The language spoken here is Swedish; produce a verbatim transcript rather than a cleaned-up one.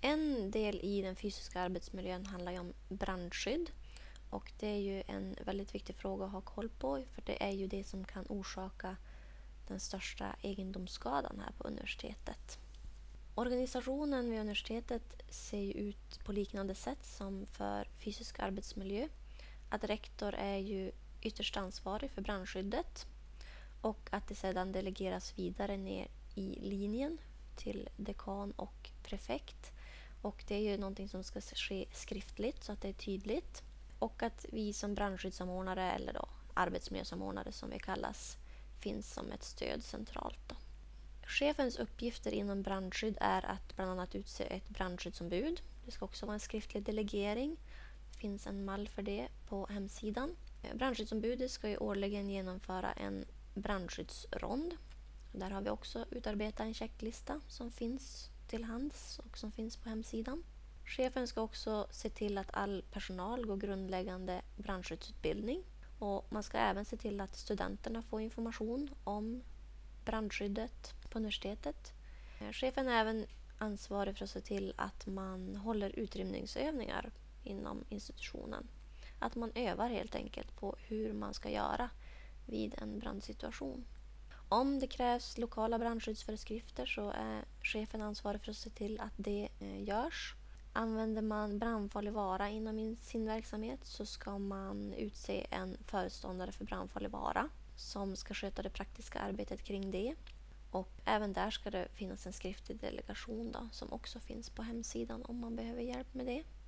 En del i den fysiska arbetsmiljön handlar ju om brandskydd. Och det är ju en väldigt viktig fråga att ha koll på, för det är ju det som kan orsaka den största egendomsskadan här på universitetet. Organisationen vid universitetet ser ju ut på liknande sätt som för fysisk arbetsmiljö. Att rektor är ju ytterst ansvarig för brandskyddet och att det sedan delegeras vidare ner i linjen till dekan och prefekt. Och det är ju någonting som ska ske skriftligt så att det är tydligt. Och att vi som brandskyddssamordnare, eller då arbetsmiljösamordnare som vi kallas, finns som ett stöd centralt då. Chefens uppgifter inom brandskydd är att bland annat utse ett brandskyddsombud. Det ska också vara en skriftlig delegering. Det finns en mall för det på hemsidan. Brandskyddsombudet ska ju årligen genomföra en brandskyddsrond. Där har vi också utarbetat en checklista som finns till hands och som finns på hemsidan. Chefen ska också se till att all personal går grundläggande brandskyddsutbildning. Och man ska även se till att studenterna får information om brandskyddet på universitetet. Chefen är även ansvarig för att se till att man håller utrymningsövningar inom institutionen. Att man övar helt enkelt på hur man ska göra vid en brandsituation. Om det krävs lokala brandskyddsföreskrifter så är chefen ansvarig för att se till att det görs. Använder man brandfarlig vara inom sin verksamhet så ska man utse en föreståndare för brandfarlig vara som ska sköta det praktiska arbetet kring det. Och även där ska det finnas en skriftlig delegation då, som också finns på hemsidan om man behöver hjälp med det.